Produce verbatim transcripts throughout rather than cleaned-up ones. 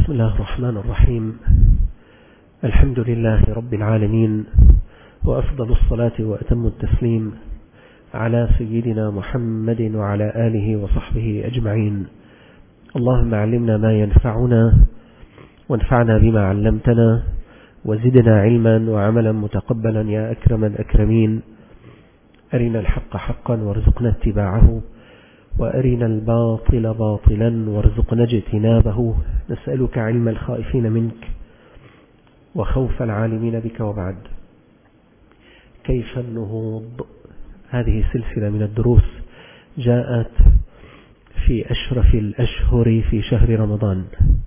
بسم الله الرحمن الرحيم. الحمد لله رب العالمين، وأفضل الصلاة وأتم التسليم على سيدنا محمد وعلى آله وصحبه أجمعين. اللهم علمنا ما ينفعنا وانفعنا بما علمتنا وزدنا علما وعملا متقبلا يا أكرم الأكرمين. أرنا الحق حقا وارزقنا اتباعه، وأرنا الباطل باطلا وارزقنا اجتنابه. نسألك علم الخائفين منك وخوف العالمين بك. وبعد، كيف النهوض؟ هذه سلسلة من الدروس جاءت في أشرف الأشهر في شهر رمضان،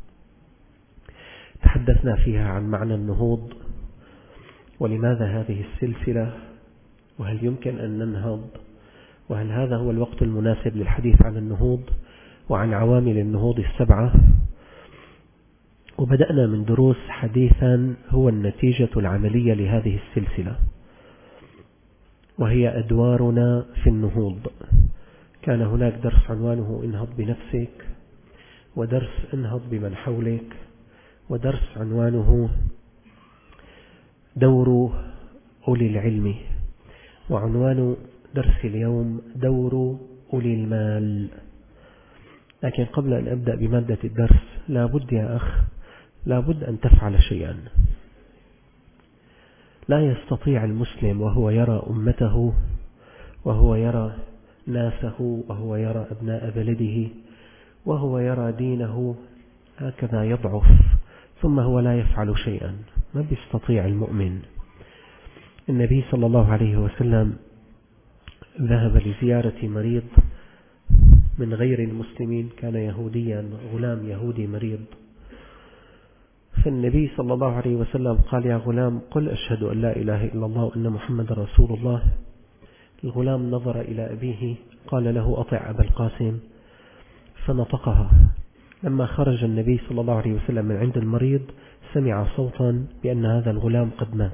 تحدثنا فيها عن معنى النهوض، ولماذا هذه السلسلة، وهل يمكن أن ننهض، وهل هذا هو الوقت المناسب للحديث عن النهوض وعن عوامل النهوض السبعة. وبدأنا من دروس حديثا هو النتيجة العملية لهذه السلسلة، وهي أدوارنا في النهوض. كان هناك درس عنوانه انهض بنفسك، ودرس انهض بمن حولك، ودرس عنوانه دور أولي العلم، وعنوان درس اليوم دور أولي المال. لكن قبل أن أبدأ بمادة الدرس، لابد يا أخ لابد أن تفعل شيئا. لا يستطيع المسلم وهو يرى أمته، وهو يرى ناسه، وهو يرى أبناء بلده، وهو يرى دينه هكذا يضعف ثم هو لا يفعل شيئا. ما بيستطيع المؤمن. النبي صلى الله عليه وسلم ذهب لزيارة مريض من غير المسلمين، كان يهوديا، غلام يهودي مريض. فالنبي صلى الله عليه وسلم قال: يا غلام، قل أشهد أن لا إله إلا الله وأن محمد رسول الله. الغلام نظر إلى أبيه قال له: أطع أبا القاسم، فنطقها. لما خرج النبي صلى الله عليه وسلم من عند المريض سمع صوتا بأن هذا الغلام قد مات،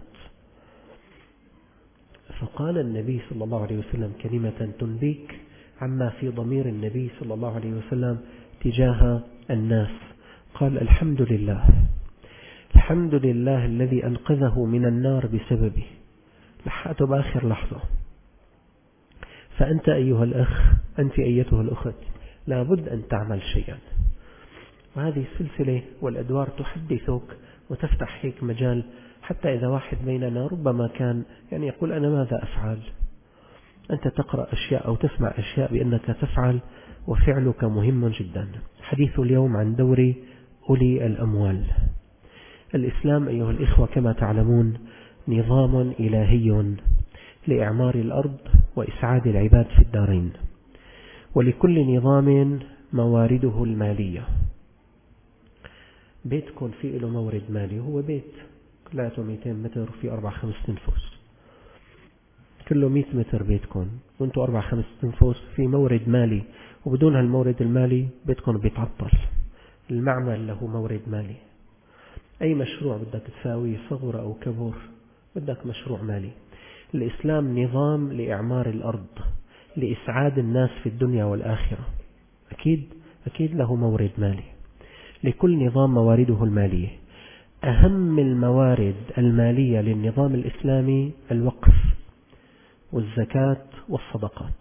فقال النبي صلى الله عليه وسلم كلمة تنبيك عما في ضمير النبي صلى الله عليه وسلم تجاه الناس. قال: الحمد لله، الحمد لله الذي أنقذه من النار بسببه. لحقته بآخر لحظة. فأنت أيها الأخ، أنت أيتها الأخت، لابد أن تعمل شيئا. وهذه السلسلة والأدوار تحدثك وتفتح هيك مجال، حتى إذا واحد بيننا ربما كان يعني يقول: أنا ماذا أفعل؟ أنت تقرأ أشياء أو تسمع أشياء بأنك تفعل، وفعلك مهم جدا. حديث اليوم عن دور أولي الأموال. الإسلام أيها الإخوة كما تعلمون نظام إلهي لإعمار الأرض وإسعاد العباد في الدارين، ولكل نظام موارده المالية. بيتكم فيه له مورد مالي، هو بيت كلاته مئتين متر وفي أربع خمس تنفس، كله مئة متر بيتكم وانتوا أربع خمس تنفس، في مورد مالي، وبدون هالمورد المالي بيتكم بيتعطل. المعمل له مورد مالي. أي مشروع بدك تساويه صغر أو كبر بدك مشروع مالي. الإسلام نظام لإعمار الأرض، لإسعاد الناس في الدنيا والآخرة. أكيد أكيد له مورد مالي. لكل نظام موارده المالية. أهم الموارد المالية للنظام الإسلامي الوقف والزكاة والصدقات.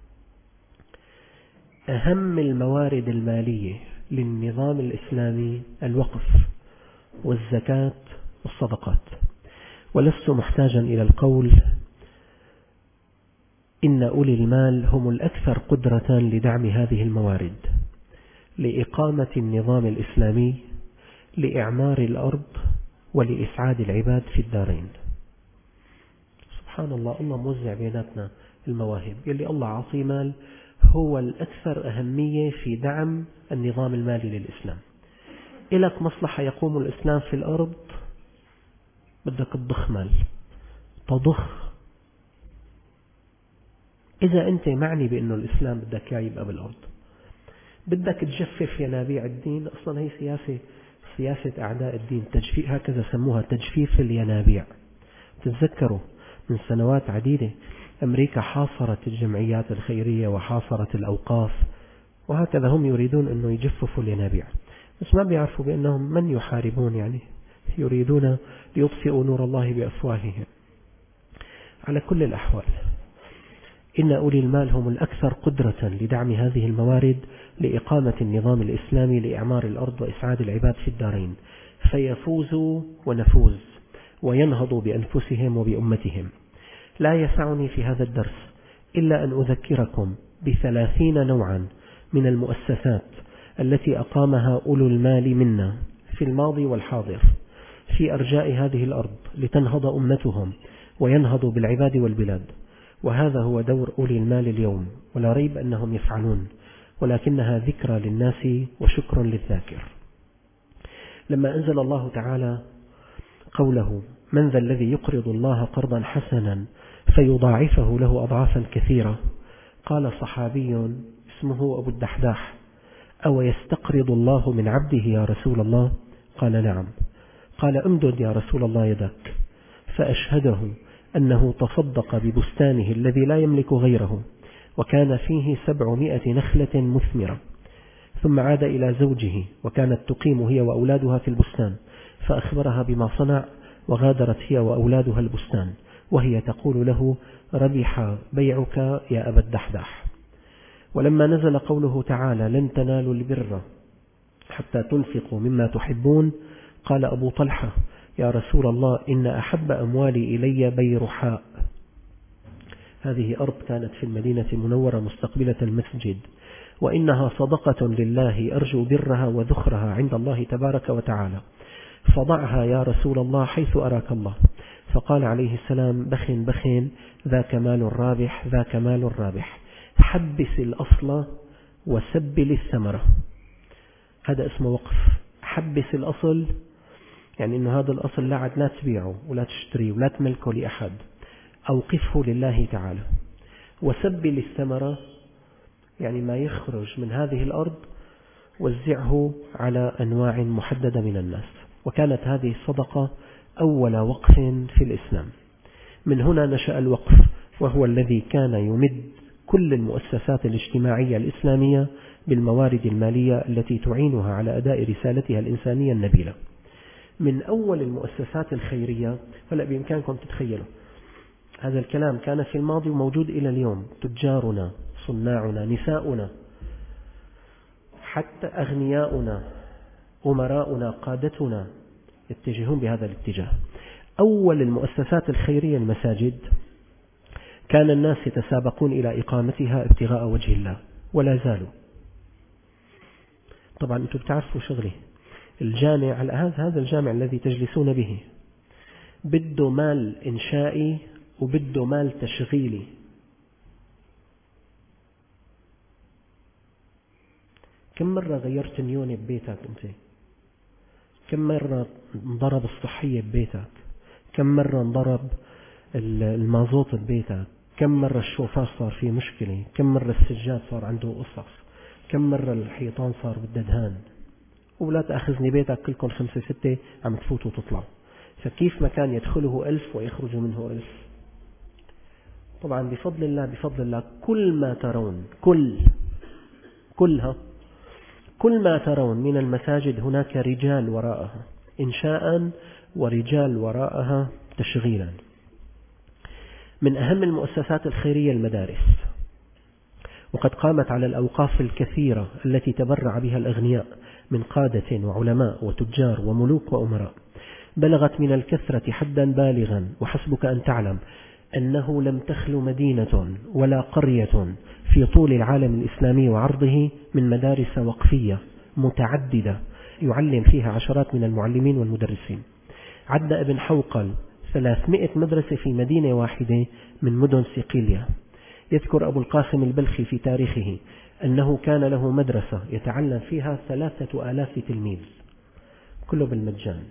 أهم الموارد المالية للنظام الإسلامي الوقف والزكاة والصدقات. ولست محتاجا إلى القول إن أولي المال هم الأكثر قدرة لدعم هذه الموارد، لإقامة النظام الإسلامي، لإعمار الأرض، ولإسعاد العباد في الدارين. سبحان الله، الله موزع بيناتنا المواهب. يلي الله عطيه مال هو الأكثر أهمية في دعم النظام المالي للإسلام. إلك مصلحة يقوم الإسلام في الأرض، بدك تضخ مال، تضخ. إذا أنت معني بأنه الإسلام بدك يبقى بالأرض، بدك تجفف ينابيع الدين. أصلا هي سياسة سياسة أعداء الدين، تجفيف، هكذا سموها، تجفيف الينابيع. تتذكروا من سنوات عديدة أمريكا حاصرت الجمعيات الخيرية وحاصرت الأوقاف، وهكذا هم يريدون أنه يجففوا الينابيع. بس ما بيعرفوا بأنهم من يحاربون، يعني يريدون ليطفئوا نور الله بأفواههم. على كل الأحوال إن أولي المال هم الأكثر قدرة لدعم هذه الموارد لإقامة النظام الإسلامي لإعمار الأرض وإسعاد العباد في الدارين، فيفوزوا ونفوز وينهضوا بأنفسهم وبأمتهم. لا يسعني في هذا الدرس إلا أن أذكركم بثلاثين نوعا من المؤسسات التي أقامها أولو المال منا في الماضي والحاضر في أرجاء هذه الأرض لتنهض أمتهم وينهضوا بالعباد والبلاد. وهذا هو دور أولي المال اليوم، ولا ريب أنهم يفعلون، ولكنها ذكرى للناس وشكر للذاكر. لما أنزل الله تعالى قوله: من ذا الذي يقرض الله قرضا حسنا فيضاعفه له أضعافا كثيرة، قال صحابي اسمه أبو الدحداح: أو يستقرض الله من عبده يا رسول الله؟ قال: نعم. قال: امدد يا رسول الله يدك. فأشهده أنه تصدق ببستانه الذي لا يملك غيره، وكان فيه سبعمائة نخلة مثمرة. ثم عاد إلى زوجه، وكانت تقيم هي وأولادها في البستان، فأخبرها بما صنع، وغادرت هي وأولادها البستان، وهي تقول له: ربح بيعك يا أبا الدحداح. ولما نزل قوله تعالى: لن تنالوا البر حتى تنفقوا مما تحبون، قال أبو طلحة: يا رسول الله، إن أحب أموالي إلي بيرحاء. هذه أرض كانت في المدينة المنورة مستقبلة المسجد، وإنها صدقة لله أرجو برها وذخرها عند الله تبارك وتعالى، فضعها يا رسول الله حيث أراك الله. فقال عليه السلام: بخ بخ، ذاك مال رابح، ذاك مال رابح، حبس الأصل وسبل الثمرة. هذا اسمه وقف. حبس الأصل يعني أن هذا الأصل لا عد لا تبيعه ولا تشتريه ولا تملكه لأحد، أوقفه لله تعالى. وسبل الثمرة يعني ما يخرج من هذه الأرض وزعه على أنواع محددة من الناس. وكانت هذه الصدقة أول وقف في الإسلام. من هنا نشأ الوقف، وهو الذي كان يمد كل المؤسسات الاجتماعية الإسلامية بالموارد المالية التي تعينها على أداء رسالتها الإنسانية النبيلة. من أول المؤسسات الخيرية، فلا بإمكانكم تتخيلوا هذا الكلام كان في الماضي وموجود إلى اليوم. تجارنا، صناعنا، نساؤنا، حتى أغنياؤنا، أمراؤنا، قادتنا يتجهون بهذا الاتجاه. أول المؤسسات الخيرية المساجد، كان الناس يتسابقون إلى إقامتها ابتغاء وجه الله، ولا زالوا. طبعا أنتم بتعرفوا شغله، الجامع هذا الجامع الذي تجلسون به بده مال إنشائي وبده مال تشغيلي. كم مرة غيرت نيون ببيتك أنت؟ كم مرة انضرب الصحية ببيتك؟ كم مرة انضرب المازوت ببيتك؟ كم مرة الشوفاج صار فيه مشكلة؟ كم مرة السجاد صار عنده قصص؟ كم مرة الحيطان صار بده دهان؟ ولا تأخذني بيتك كلكم خمسة ستة عم تفوتوا وتطلعوا. فكيف مكان يدخله ألف ويخرج منه ألف؟ طبعا بفضل الله بفضل الله كل ما ترون كل كلها كل ما ترون من المساجد هناك رجال وراءها إنشاء ورجال وراءها تشغيلا. من أهم المؤسسات الخيرية المدارس، وقد قامت على الأوقاف الكثيرة التي تبرع بها الأغنياء من قادة وعلماء وتجار وملوك وأمراء، بلغت من الكثرة حدا بالغا. وحسبك أن تعلم أنه لم تخلو مدينة ولا قرية في طول العالم الإسلامي وعرضه من مدارس وقفية متعددة يعلم فيها عشرات من المعلمين والمدرسين. عد ابن حوقل ثلاثمائة مدرسة في مدينة واحدة من مدن صقلية. يذكر أبو القاسم البلخي في تاريخه أنه كان له مدرسة يتعلم فيها ثلاثة آلاف تلميذ، كله بالمجان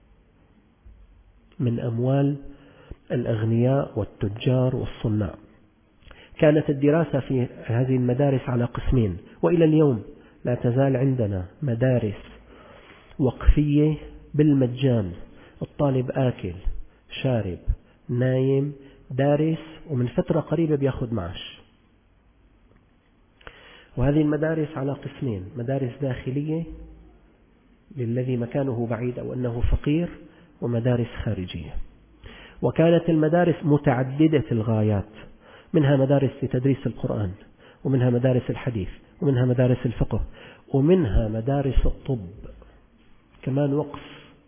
من أموال الأغنياء والتجار والصناع. كانت الدراسة في هذه المدارس على قسمين، وإلى اليوم لا تزال عندنا مدارس وقفية بالمجان. الطالب آكل شارب نايم دارس، ومن فترة قريبة بياخذ معاش. وهذه المدارس على قسمين: مدارس داخلية للذي مكانه بعيد أو أنه فقير، ومدارس خارجية. وكانت المدارس متعددة الغايات، منها مدارس لتدريس القرآن، ومنها مدارس الحديث، ومنها مدارس الفقه، ومنها مدارس الطب كمان وقف.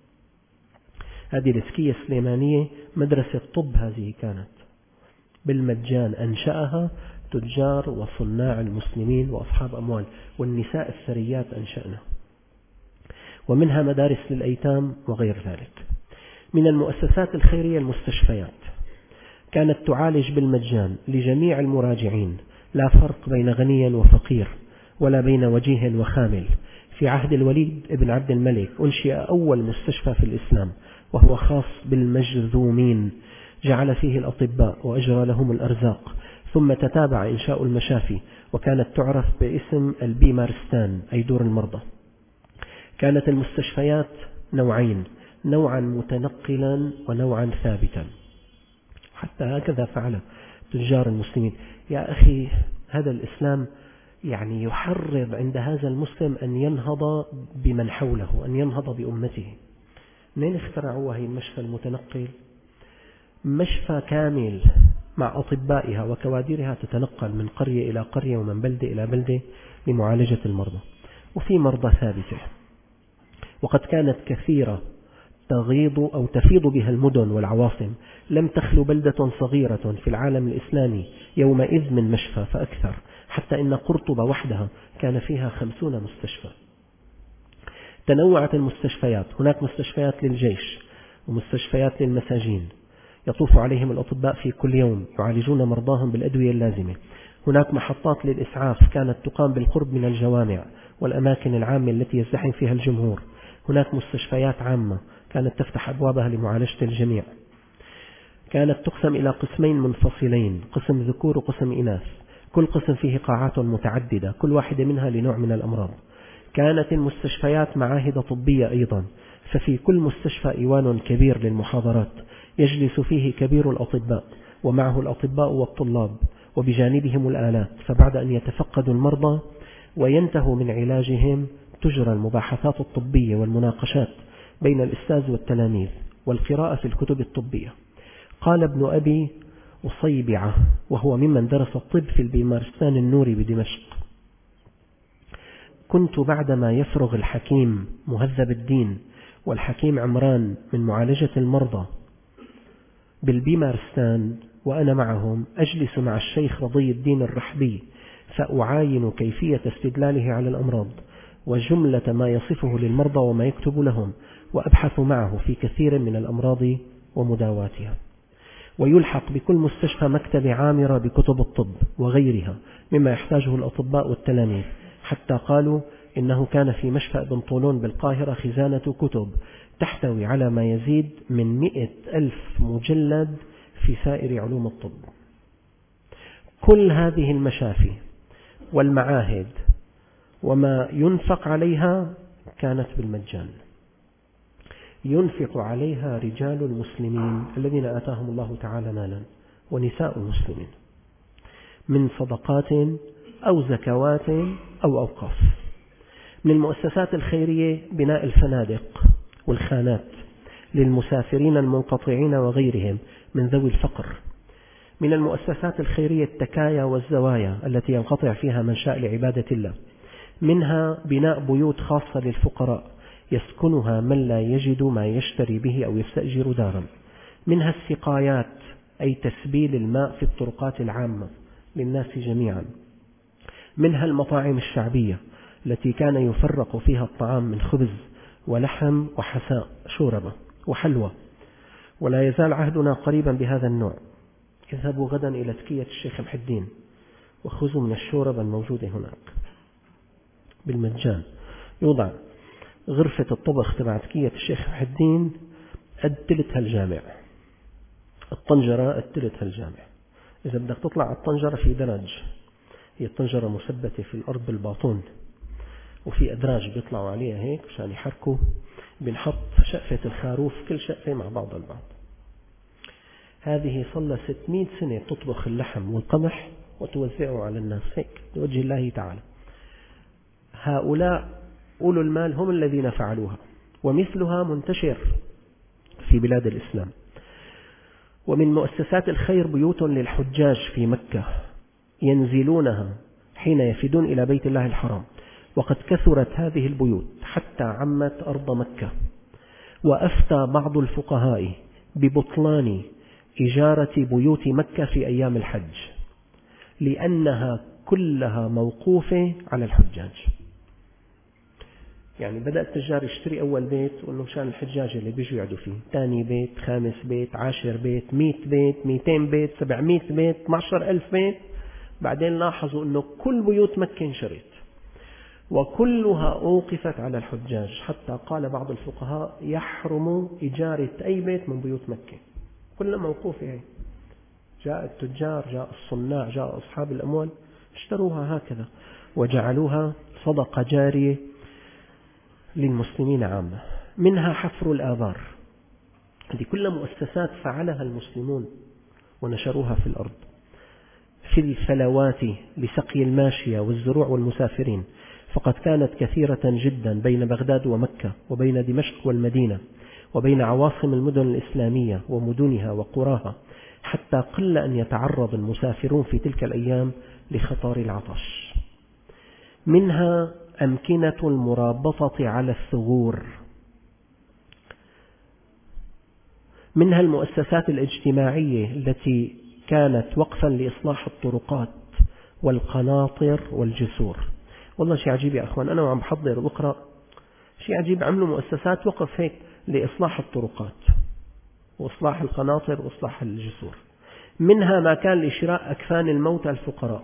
هذه الإسكية السليمانية مدرسة طب، هذه كانت بالمجان، أنشأها تجار وصناع المسلمين وأصحاب أموال، والنساء الثريات أنشأنا. ومنها مدارس للأيتام وغير ذلك. من المؤسسات الخيرية المستشفيات، كانت تعالج بالمجان لجميع المراجعين، لا فرق بين غني وفقير، ولا بين وجيه وخامل. في عهد الوليد ابن عبد الملك أنشئ أول مستشفى في الإسلام، وهو خاص بالمجذومين، جعل فيه الأطباء وأجرى لهم الأرزاق، ثم تتابع إنشاء المشافي، وكانت تعرف باسم البيمارستان أي دور المرضى. كانت المستشفيات نوعين، نوعا متنقلا ونوعا ثابتا، حتى هكذا فعل تجار المسلمين. يا أخي، هذا الإسلام يعني يحرض عند هذا المسلم أن ينهض بمن حوله، أن ينهض بأمته. منين اخترعوا هي المشفى المتنقل؟ مشفى كامل مع أطبائها وكوادرها تتنقل من قرية إلى قرية ومن بلدة إلى بلدة لمعالجة المرضى، وفي مرضى ثابتة. وقد كانت كثيرة تغيض أو تفيض بها المدن والعواصم، لم تخلو بلدة صغيرة في العالم الإسلامي يومئذ من مشفى فأكثر، حتى إن قرطبة وحدها كان فيها خمسون مستشفى. تنوعت المستشفيات، هناك مستشفيات للجيش ومستشفيات للمساجين يطوف عليهم الأطباء في كل يوم يعالجون مرضاهم بالأدوية اللازمة. هناك محطات للإسعاف كانت تقام بالقرب من الجوامع والأماكن العامة التي يزدحم فيها الجمهور. هناك مستشفيات عامة كانت تفتح أبوابها لمعالجة الجميع. كانت تقسم إلى قسمين منفصلين، قسم ذكور وقسم إناث، كل قسم فيه قاعات متعددة، كل واحدة منها لنوع من الأمراض. كانت المستشفيات معاهد طبية أيضا، ففي كل مستشفى إيوان كبير للمحاضرات يجلس فيه كبير الأطباء ومعه الأطباء والطلاب وبجانبهم الآلات، فبعد أن يتفقدوا المرضى وينتهوا من علاجهم تجرى المباحثات الطبية والمناقشات بين الأستاذ والتلاميذ والقراءة في الكتب الطبية. قال ابن أبي أصيبعة وهو ممن درس الطب في البيمارستان النوري بدمشق: كنت بعدما يفرغ الحكيم مهذب الدين والحكيم عمران من معالجة المرضى بالبيمارستان وأنا معهم، أجلس مع الشيخ رضي الدين الرحبي فأعاين كيفية استدلاله على الأمراض وجملة ما يصفه للمرضى وما يكتب لهم، وأبحث معه في كثير من الأمراض ومداواتها. ويلحق بكل مستشفى مكتبة عامرة بكتب الطب وغيرها مما يحتاجه الأطباء والتلاميذ، حتى قالوا إنه كان في مشفى ابن طولون بالقاهرة خزانة كتب تحتوي على ما يزيد من مئة ألف مجلد في سائر علوم الطب. كل هذه المشافي والمعاهد وما ينفق عليها كانت بالمجان، ينفق عليها رجال المسلمين الذين آتاهم الله تعالى مالا ونساء المسلمين من صدقات أو زكوات أو أوقاف. من المؤسسات الخيرية بناء الفنادق والخانات للمسافرين المنقطعين وغيرهم من ذوي الفقر. من المؤسسات الخيرية التكايا والزوايا التي ينقطع فيها من شاء لعبادة الله. منها بناء بيوت خاصة للفقراء يسكنها من لا يجد ما يشتري به أو يستأجر دارا. منها السقايات أي تسبيل الماء في الطرقات العامة للناس جميعا. منها المطاعم الشعبية التي كان يفرق فيها الطعام من خبز ولحم وحساء شوربة وحلوى. ولا يزال عهدنا قريبا بهذا النوع. اذهبوا غدا إلى تكية الشيخ محي الدين وخذوا من الشوربة الموجودة هناك بالمجان. يوضع غرفة الطبخ تبع تكية الشيخ محي الدين قد تلت هالجامع، الطنجرة قد تلت هالجامع. إذا بدك تطلع على الطنجرة في درج، هي الطنجرة مثبتة في الأرض بالباطون وفي أدراج بيطلعوا عليها هيك عشان يحركوا، بنحط شقفة الخروف كل شقفة مع بعض البعض. هذه صلى ستمائة سنة تطبخ اللحم والقمح وتوزعه على الناس هيك لوجه الله تعالى. هؤلاء أولو المال هم الذين فعلوها، ومثلها منتشر في بلاد الإسلام. ومن مؤسسات الخير بيوت للحجاج في مكة ينزلونها حين يفدون إلى بيت الله الحرام، وقد كثرت هذه البيوت حتى عمت أرض مكة. وأفتى بعض الفقهاء ببطلان إجارة بيوت مكة في أيام الحج، لأنها كلها موقوفة على الحجاج. يعني بدأ التجار يشتري أول بيت وأنه مشان الحجاج اللي بيجوا يقعدوا فيه، ثاني بيت، خامس بيت، عاشر بيت، مئة بيت، مئتين بيت، سبعمئة بيت، اثني عشر ألف بيت. بعدين لاحظوا أنه كل بيوت مكة انشرت وكلها أوقفت على الحجاج، حتى قال بعض الفقهاء يحرم إجارة أي بيت من بيوت مكة، كلها موقوفة. جاء التجار، جاء الصناع، جاء أصحاب الأموال اشتروها هكذا وجعلوها صدقة جارية للمسلمين عامة. منها حفر الآبار، هذه كلها مؤسسات فعلها المسلمون ونشروها في الأرض. في الفلوات لسقي الماشية والزروع والمسافرين، فقد كانت كثيرة جدا بين بغداد ومكة وبين دمشق والمدينة وبين عواصم المدن الإسلامية ومدنها وقراها، حتى قل أن يتعرض المسافرون في تلك الأيام لخطر العطش. منها أمكنة المرابطة على الثغور، منها المؤسسات الاجتماعية التي كانت وقفا لإصلاح الطرقات والقناطر والجسور. والله شيء عجيب يا أخوان، أنا وعم بحضر بقرأ شيء عجيب، عملوا مؤسسات وقف هيك لإصلاح الطرقات وإصلاح القناطر وإصلاح الجسور. منها ما كان لشراء أكفان الموتى الفقراء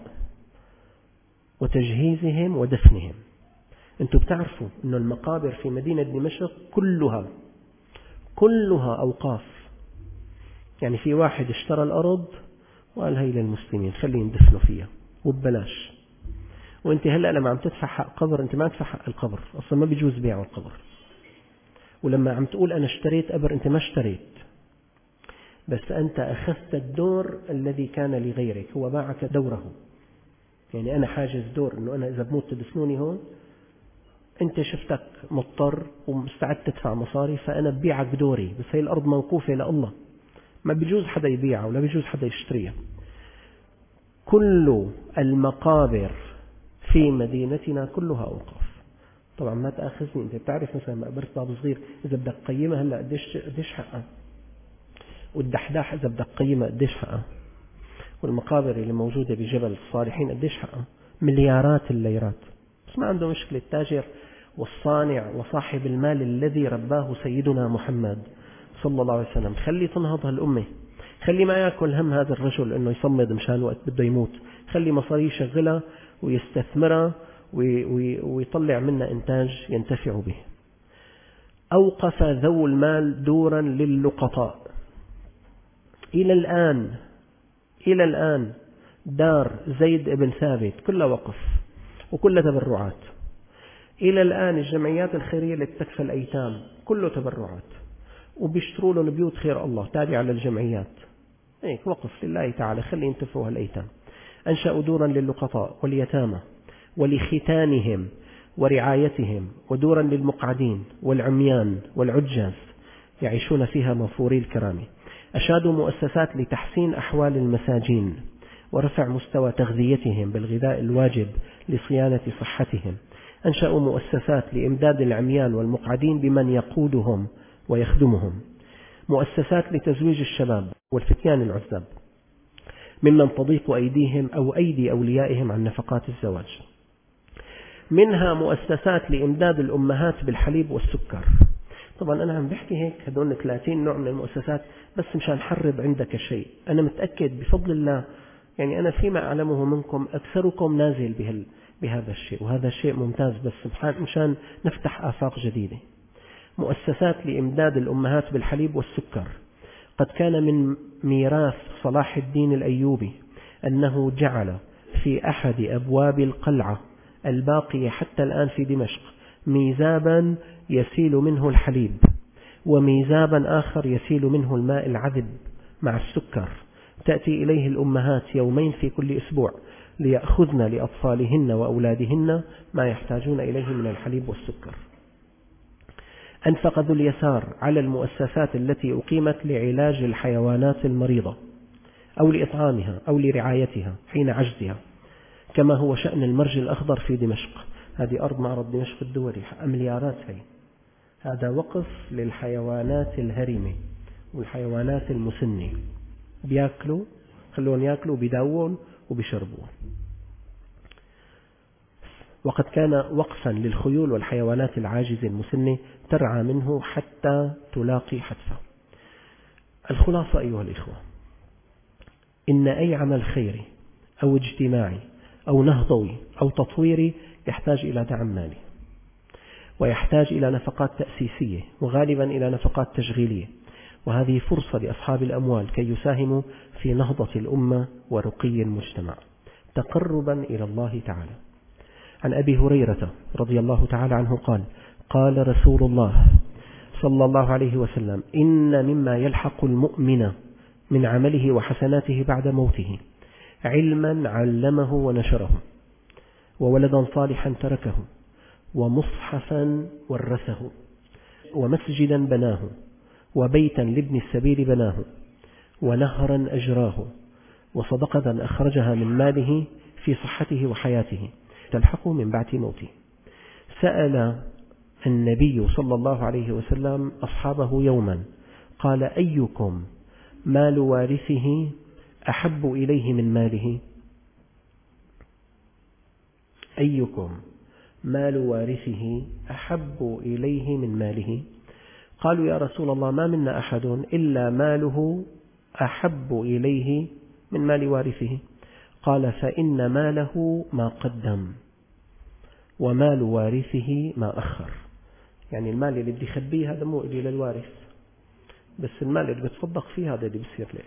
وتجهيزهم ودفنهم. أنتم بتعرفوا أن المقابر في مدينة دمشق كلها كلها أوقاف، يعني في واحد اشترى الأرض وقال هي للمسلمين خليهم يدفنوا فيها وببلاش. وانت هلأ لما عم تدفع حق قبر انت ما تدفع حق القبر، أصلا ما بيجوز بيع القبر. ولما عم تقول أنا اشتريت قبر انت ما اشتريت، بس أنت أخذت الدور الذي كان لغيرك، هو باعك دوره. يعني أنا حاجز دور أنه أنا إذا بموت تدفنوني هون، أنت شفتك مضطر ومستعد تدفع مصاري فأنا ببيعك دوري، بس هي الأرض موقوفة لله، ما بيجوز حدا يبيعها ولا بيجوز حدا يشتريها. كل المقابر في مدينتنا كلها أوقاف. طبعا ما تأخذني، أنت بتعرف مثلا مقبرة باب صغير إذا بدك قيمة هلأ قديش قديش حقها، والدحداح إذا بدك قيمة قديش حقها، والمقابر اللي موجودة بجبل الصالحين قديش حقها، مليارات الليرات. بس ما عنده مشكلة التاجر والصانع وصاحب المال الذي رباه سيدنا محمد صلى الله عليه وسلم، خلي تنهض هالأمة، خلي ما يأكل هم هذا الرجل أنه يصمد مشان وقت بده يموت، خلي مصاري يشغلها ويستثمرها ويطلع منها إنتاج ينتفع به. أوقف ذو المال دورا للقطاء. إلى الآن إلى الآن دار زيد بن ثابت كلها وقف وكلها تبرعات. إلى الآن الجمعيات الخيرية اللي تكفى الأيتام كله تبرعات، وبيشتروا لهم بيوت خير الله تابعة للجمعيات، هيك وقف لله تعالى خلي ينتفعوا هالأيتام. أنشأوا دورا للقطاء واليتامى ولختانهم ورعايتهم، ودورا للمقعدين والعميان والعجاز يعيشون فيها موفوري الكرامة. أشادوا مؤسسات لتحسين أحوال المساجين ورفع مستوى تغذيتهم بالغذاء الواجب لصيانة صحتهم. أنشأوا مؤسسات لإمداد العميان والمقعدين بمن يقودهم ويخدمهم. مؤسسات لتزويج الشباب والفتيان العزاب ممن تضيق أيديهم أو أيدي أوليائهم عن نفقات الزواج. منها مؤسسات لإمداد الأمهات بالحليب والسكر. طبعا أنا عم بحكي هيك هدول ثلاثين نوع من المؤسسات بس مشان حرب عندك شيء. أنا متأكد بفضل الله، يعني أنا فيما أعلمه منكم أكثركم نازل بهال بهذا الشيء، وهذا الشيء ممتاز، بس مشان نفتح آفاق جديدة. مؤسسات لإمداد الأمهات بالحليب والسكر. قد كان من ميراث صلاح الدين الأيوبي أنه جعل في أحد أبواب القلعة الباقية حتى الآن في دمشق ميزابا يسيل منه الحليب، وميزابا آخر يسيل منه الماء العذب مع السكر. تأتي إليه الأمهات يومين في كل أسبوع ليأخذن لأطفالهن وأولادهن ما يحتاجون إليه من الحليب والسكر. أنفق ذو اليسار على المؤسسات التي أقيمت لعلاج الحيوانات المريضة أو لإطعامها أو لرعايتها حين عجزها، كما هو شأن المرج الأخضر في دمشق. هذه أرض معرض دمشق الدولي، مليارات هي. هذا وقف للحيوانات الهرمة والحيوانات المسنة، بياكلوا، خلون ياكلوا، بيداوون وبيشربون. وقد كان وقفا للخيول والحيوانات العاجزة المسنة ترعى منه حتى تلاقي حتفه. الخلاصة أيها الإخوة، إن أي عمل خيري أو اجتماعي أو نهضوي أو تطويري يحتاج إلى دعم مالي، ويحتاج إلى نفقات تأسيسية، وغالبا إلى نفقات تشغيلية، وهذه فرصة لأصحاب الأموال كي يساهموا في نهضة الأمة ورقي المجتمع تقربا إلى الله تعالى. عن أبي هريرة رضي الله تعالى عنه قال: قال رسول الله صلى الله عليه وسلم: إن مما يلحق المؤمن من عمله وحسناته بعد موته علما علمه ونشره، وولدا صالحا تركه، ومصحفا ورثه، ومسجدا بناه، وبيتا لابن السبيل بناه، ونهرا أجراه، وصدقة أخرجها من ماله في صحته وحياته تلحقه من بعد موته. سأل النبي صلى الله عليه وسلم أصحابه يوما قال: أيكم مال وارثه أحب إليه من ماله؟ أيكم مال وارثه أحب إليه من ماله؟ قالوا: يا رسول الله، ما منا أحد إلا ماله أحب إليه من مال وارثه. قال: فإن ماله ما قدم، ومال وارثه ما أخر. يعني المال اللي بدي خبيه هذا مو إلي للوارث، بس المال اللي بتصدق فيه هذا اللي بيصير لي.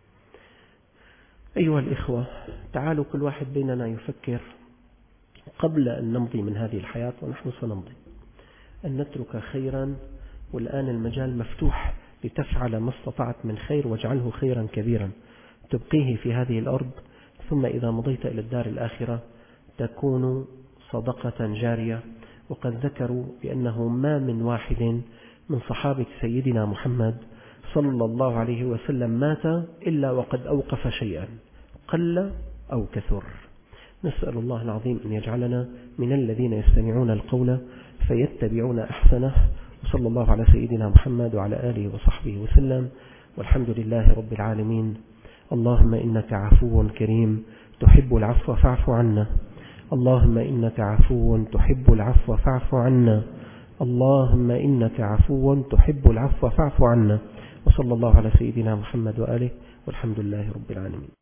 أيها الإخوة، تعالوا كل واحد بيننا يفكر قبل أن نمضي من هذه الحياة، ونحن سنمضي، أن نترك خيرا، والآن المجال مفتوح لتفعل ما استطعت من خير، واجعله خيرا كبيرا تبقيه في هذه الأرض، ثم إذا مضيت إلى الدار الآخرة تكون صدقة جارية. وقد ذكروا بأنه ما من واحد من صحابة سيدنا محمد صلى الله عليه وسلم مات إلا وقد أوقف شيئا قل أو كثر. نسأل الله العظيم أن يجعلنا من الذين يستمعون القول فيتبعون أحسنه، وصلى الله على سيدنا محمد وعلى آله وصحبه وسلم، والحمد لله رب العالمين. اللهم إنك عفو كريم تحب العفو فاعف عنا. اللهم إنك عفو تحب العفو فاعف عنا. اللهم إنك عفو تحب العفو فاعف عنا. وصلى الله على سيدنا محمد وآله، والحمد لله رب العالمين.